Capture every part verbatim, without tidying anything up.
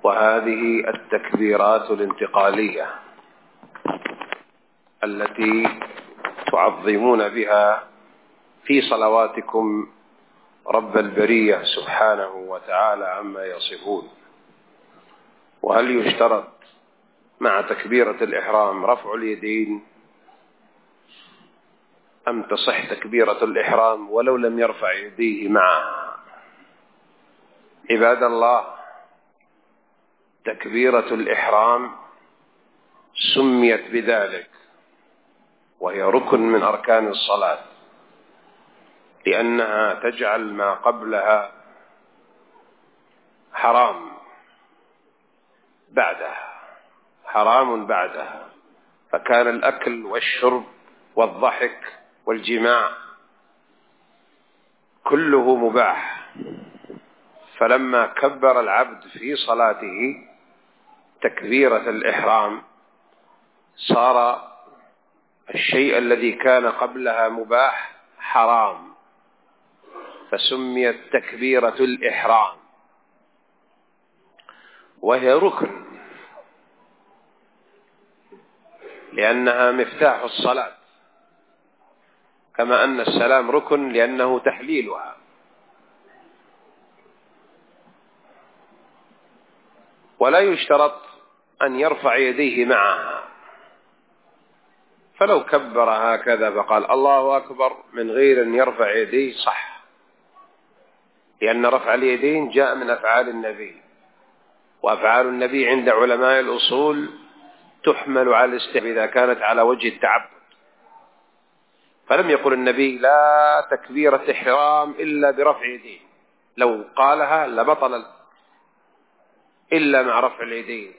وهذه التكبيرات الانتقالية التي تعظمون بها في صلواتكم رب البرية سبحانه وتعالى عما يصفون. وهل يشترط مع تكبيرة الإحرام رفع اليدين أم تصح تكبيرة الإحرام ولو لم يرفع يديه معها؟ عباد الله، تكبيرة الإحرام سميت بذلك وهي ركن من أركان الصلاة، لأنها تجعل ما قبلها حرام بعدها حرام بعدها فكان الأكل والشرب والضحك والجماع كله مباح. فلما كبر العبد في صلاته تكبيرة الإحرام صار الشيء الذي كان قبلها مباح حرام، فسميت تكبيرة الإحرام، وهي ركن لأنها مفتاح الصلاة، كما أن السلام ركن لأنه تحليلها. ولا يشترط أن يرفع يديه معها، فلو كبر هكذا فقال الله أكبر من غير أن يرفع يديه صح، لأن رفع اليدين جاء من أفعال النبي، وأفعال النبي عند علماء الأصول تحمل على الاستحباب إذا كانت على وجه التعبد. فلم يقل النبي لا تكبيرة إحرام إلا برفع يديه، لو قالها لبطل إلا مع رفع اليدين،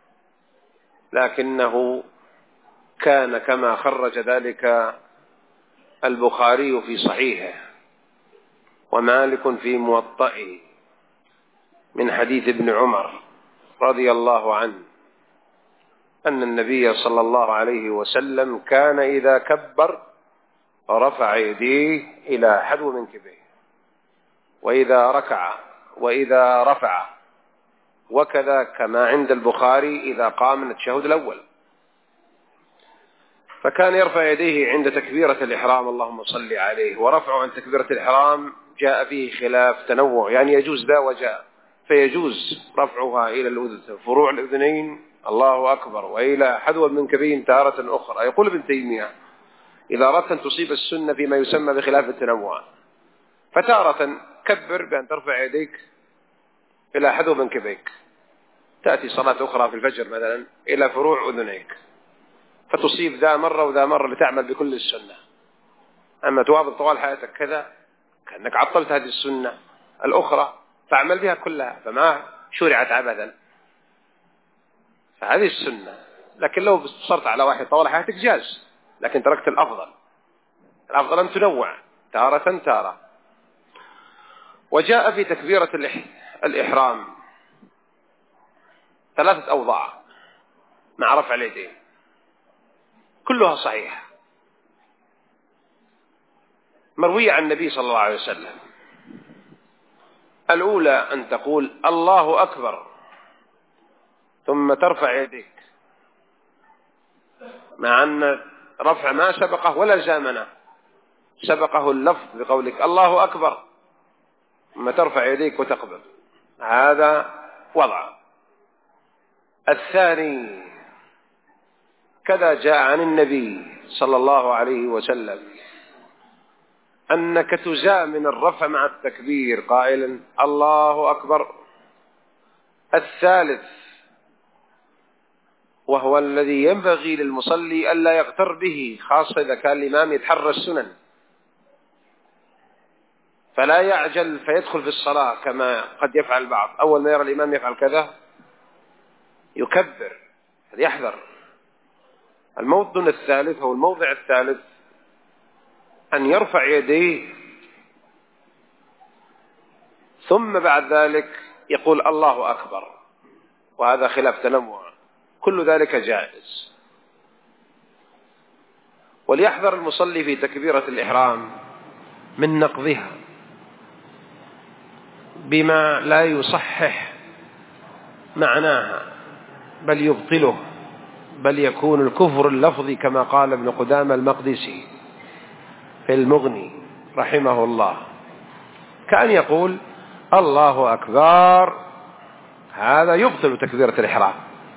لكنه كان كما خرج ذلك البخاري في صحيحه ومالك في موطئه من حديث ابن عمر رضي الله عنه أن النبي صلى الله عليه وسلم كان إذا كبر رفع يديه إلى حذو منكبيه، وإذا ركع وإذا رفع، وكذا كما عند البخاري إذا قام من التشهد الأول. فكان يرفع يديه عند تكبيرة الإحرام اللهم صل عليه، ورفعه عند تكبيرة الإحرام جاء فيه خلاف تنوع، يعني يجوز ذا وجاء، فيجوز رفعها إلى الأذن فروع الأذنين الله أكبر وإلى حذو المنكبين تارة أخرى. يقول ابن تيمية إذا أردت أن تصيب السنة فيما يسمى بخلاف التنوع، فتارة كبر بأن ترفع يديك إلى حذو منكبيك، تأتي صلاة أخرى في الفجر مثلا إلى فروع أذنيك، فتصيب ذا مرة وذا مرة لتعمل بكل السنة. أما تواظب طوال حياتك كذا كأنك عطلت هذه السنة الأخرى فاعمل بها كلها، فما شرعت عبثا، فهذه السنة. لكن لو صرت على واحد طوال حياتك جاز، لكن تركت الأفضل. الأفضل أن تنوع تارة تارة. وجاء في تكبيرة الإحرام ثلاثة أوضاع مع رفع اليدين كلها صحيحة مروية عن النبي صلى الله عليه وسلم. الأولى أن تقول الله أكبر ثم ترفع يديك، مع أن رفع ما سبقه ولا زامنه، سبقه اللفظ بقولك الله أكبر ثم ترفع يديك وتقبل، هذا وضع. الثاني كذا جاء عن النبي صلى الله عليه وسلم أنك تزامن الرفع مع التكبير قائلا الله أكبر. الثالث وهو الذي ينبغي للمصلي ألا يغتر به، خاصة إذا كان الإمام يتحرى السنن، فلا يعجل فيدخل في الصلاة كما قد يفعل البعض، أول ما يرى الإمام يفعل كذا يكبر، يحذر. الموضع الثالث هو الموضع الثالث أن يرفع يديه ثم بعد ذلك يقول الله أكبر، وهذا خلاف تنوع، كل ذلك جائز. وليحذر المصلي في تكبيرة الإحرام من نقضها بما لا يصحح معناها بل يبطله، بل يكون الكفر اللفظي كما قال ابن قدامة المقدسي في المغني رحمه الله، كأن يقول الله أكبر، هذا يبطل تكبيرة الإحرام.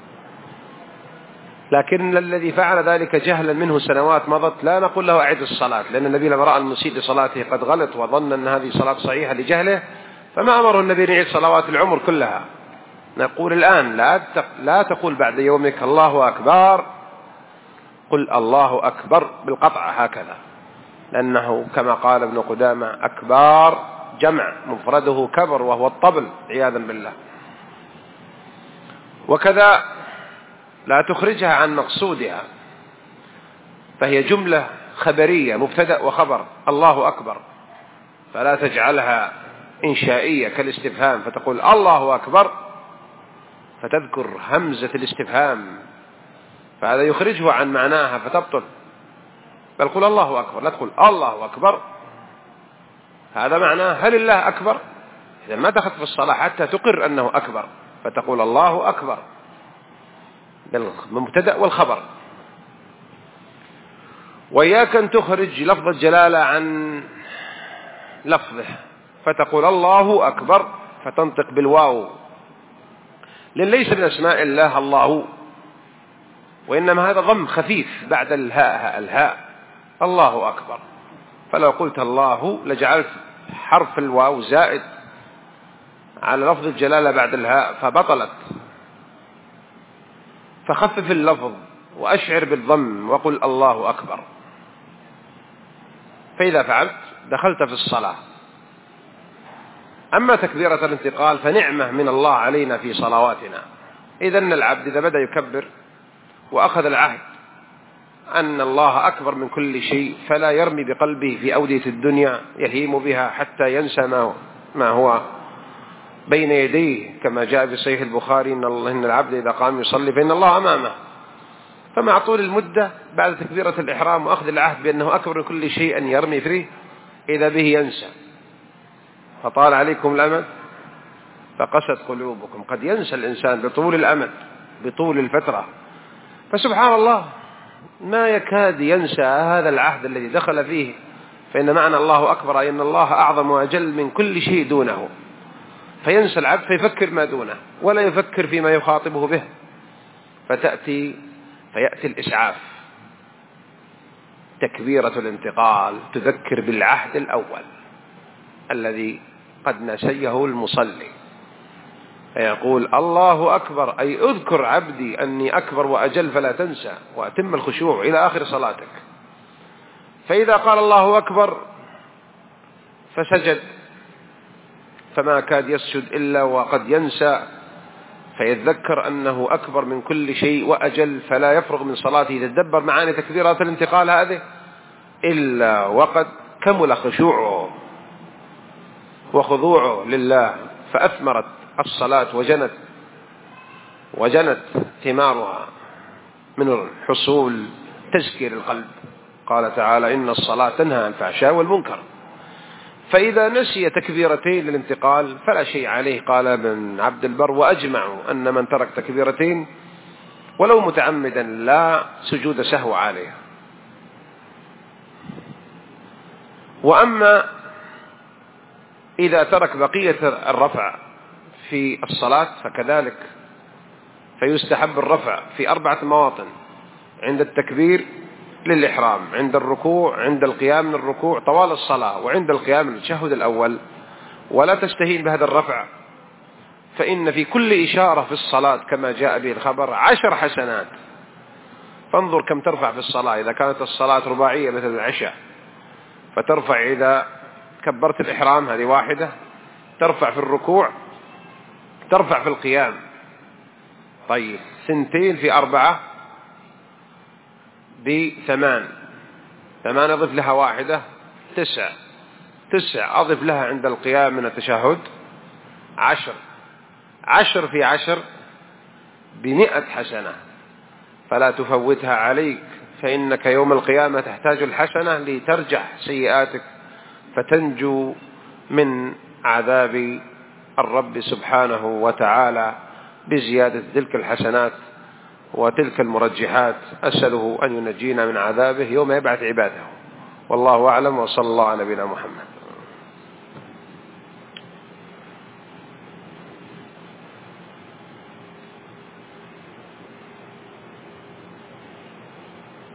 لكن الذي فعل ذلك جهلا منه سنوات مضت لا نقول له أعد الصلاة، لأن النبي لما رأى المسيء لصلاته قد غلط وظن أن هذه صلاة صحيحة لجهله فما أمره النبي أن يعيد صلوات العمر كلها. نقول الآن لا لا تقول بعد يومك الله أكبر، قل الله أكبر بالقطع هكذا، لأنه كما قال ابن قدامة أكبار جمع مفرده كبر وهو الطبل عياذا بالله. وكذا لا تخرجها عن مقصودها، فهي جملة خبرية مبتدأ وخبر الله أكبر، فلا تجعلها إنشائية كالاستفهام فتقول الله أكبر فتذكر همزة الاستفهام، فهذا يخرجه عن معناها فتبطل، بل قل الله أكبر، لا تقول الله أكبر. هذا معناه هل الله أكبر؟ إذا ما دخلت في الصلاة حتى تقر أنه أكبر فتقول الله أكبر بالمبتدأ والخبر. وإياك أن تخرج لفظ الجلالة عن لفظه فتقول الله أكبر فتنطق بالواو، لأن ليس من أسماء الله الله، وإنما هذا ضم خفيف بعد الهاء الهاء الله أكبر، فلو قلت الله لجعلت حرف الواو زائد على لفظ الجلالة بعد الهاء فبطلت. فخفف اللفظ وأشعر بالضم وقل الله أكبر، فإذا فعلت دخلت في الصلاة. أما تكبيرة الانتقال فنعمة من الله علينا في صلواتنا. إذن العبد إذا بدأ يكبر وأخذ العهد أن الله أكبر من كل شيء فلا يرمي بقلبه في أودية الدنيا يهيم بها حتى ينسى ما هو بين يديه، كما جاء في صحيح البخاري إن, الله إن العبد إذا قام يصلي فإن الله أمامه. فمع طول المدة بعد تكبيرة الإحرام وأخذ العهد بأنه أكبر من كل شيء أن يرمي فيه إذا به ينسى، فطال عليكم الأمد فقست قلوبكم. قد ينسى الإنسان بطول الأمد بطول الفترة، فسبحان الله ما يكاد ينسى هذا العهد الذي دخل فيه، فإن معنى الله أكبر أي أن الله أعظم وأجل من كل شيء دونه، فينسى العبد فيفكر ما دونه ولا يفكر فيما يخاطبه به، فتأتي فيأتي الإسعاف تكبيرة الانتقال تذكر بالعهد الأول الذي قد نسيه المصلي، فيقول الله أكبر أي أذكر عبدي أني أكبر وأجل فلا تنسى وأتم الخشوع إلى آخر صلاتك. فإذا قال الله أكبر فسجد فما كاد يسجد إلا وقد ينسى، فيتذكر أنه أكبر من كل شيء وأجل، فلا يفرغ من صلاته يتدبر معاني تكبيرات الانتقال هذه إلا وقد كمل خشوعه وخضوعه لله، فأثمرت الصلاة وجنت وجنت ثمارها من حصول تزكير القلب. قال تعالى إن الصلاة تنهى عن الفحشاء والمنكر. فإذا نسي تكبيرتين للانتقال فلا شيء عليه. قال ابن عبد البر وأجمعوا أن من ترك تكبيرتين ولو متعمدا لا سجود سهو عليه. وأما إذا ترك بقية الرفع في الصلاة فكذلك، فيستحب الرفع في أربعة مواطن: عند التكبير للإحرام، عند الركوع، عند القيام من الركوع طوال الصلاة، وعند القيام من التشهد الأول. ولا تستهين بهذا الرفع، فإن في كل إشارة في الصلاة كما جاء به الخبر عشر حسنات. فانظر كم ترفع في الصلاة إذا كانت الصلاة رباعية مثل العشاء، فترفع إذا كبرت الإحرام هذه واحدة، ترفع في الركوع، ترفع في القيام. طيب سنتين في أربعة بثمان، ثمان أضف لها واحدة تسع، تسع أضف لها عند القيام من التشهد عشر، عشر في عشر بمئة حسنة، فلا تفوتها عليك، فإنك يوم القيامة تحتاج الحسنة لترجح سيئاتك فتنجو من عذاب الرب سبحانه وتعالى بزيادة تلك الحسنات وتلك المرجحات. أسأله أن ينجينا من عذابه يوم يبعث عباده. والله أعلم، وصلى الله على نبينا محمد.